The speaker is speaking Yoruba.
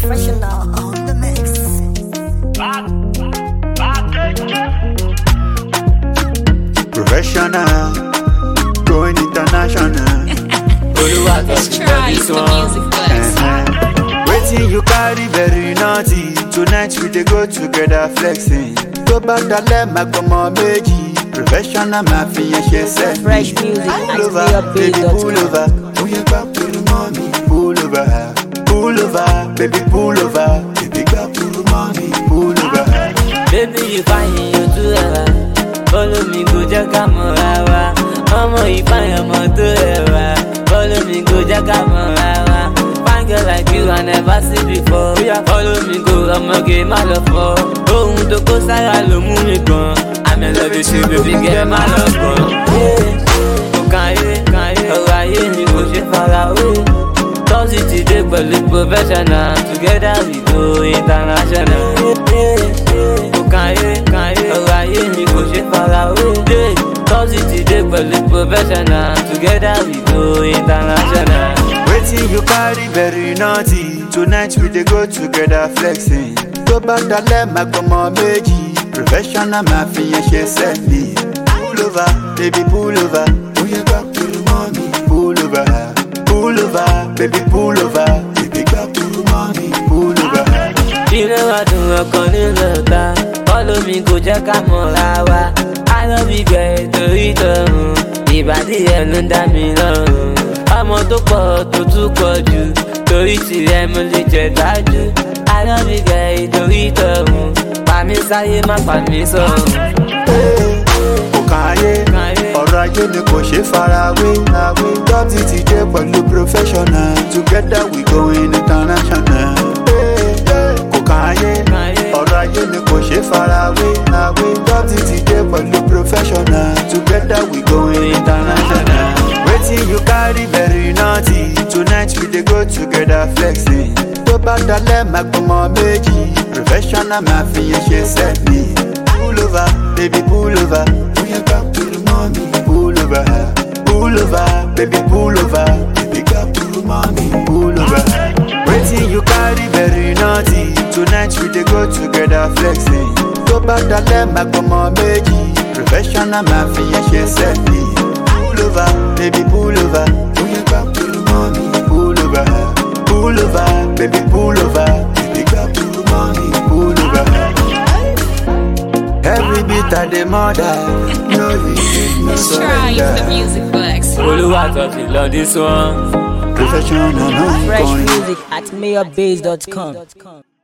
Professional on the mix. Professional, going international. Let's try the music flex. Waiting you carry very naughty. Tonight we dey go together flexing. Go back that let my come on meji. Professional mafia she said. Fresh music Pull over, baby pull over. Pull your back to the mommy. Pull over, baby pull over. Baby back to the mommy. Pull over. Baby you find you too ever. Follow me go jaka morawa. Mama you find your mother ever. Follow me go jaka morawa. Fine girl like you I never see before. Follow me go I'ma get my love for. Oh to go sara lo mu mi gan. I'm in love with you baby get my love for. Oh can you ọ̀rọ̀ mi kò ṣe farawé. Tọ́sí ti dé pẹ̀lú professional. Together we go international. Oh can you ọ̀rọ̀ mi kò ṣe farawé. Tọ́sí ti dé pẹ̀lú professional. Together we go international. Waiting you carry very naughty. Tonight we dey go together flexing. Go back that let my come on meji. Professional mafia she set me. Pull over, baby pull over. Pull your back to the mommy. Pull over, baby pull over. Baby back to the mommy. Pull over. Ilé wa dùn ọkàn nílò ta. Follow me kò jẹ́ ká mọ̀ra wa. I love you girl torí tọ̀run. Ìbàdí ẹ̀ ló ń dá mi lọ́rùn. Ọmọ tó pọ̀ tó tún pọ̀ jù. Torí tirẹ̀ mo lè jẹ dájú. I love you girl torí tọ̀run. Pa mí sáyé má pa mí sọ̀run. Kò káyé, ọ̀rọ̀ ajé ni kò ṣe farawé. Dọ́tí ti dé pẹ̀lú professional. Together we going international. Kò káyé, ọ̀rọ̀ ajé ni kò ṣe farawé. Dọ́tí ti dé pẹ̀lú professional. Together we going international. Waiting you carry very naughty. Tonight we dey go together flexing. Go back that let my come on meji. Professional mafia she set me. Pull over, baby pull over. Pull your back to the mommy. Pull over, baby pull over. Baby back to the mommy. Pull over. Waiting you carry very naughty. Tonight we dey go together flexing. Go back that let my come on meji. Professional mafia she set me. Pull over, baby pull over. Pull your back to the mommy. Pull over, baby pull over. Baby back to the mommy. Pull over. Every beat of the mother. No retreat, no Let's try the surrender. music flex. Olúwàtọ́sí lọ this one. Professional, no Fresh going. music at mayorbase.com.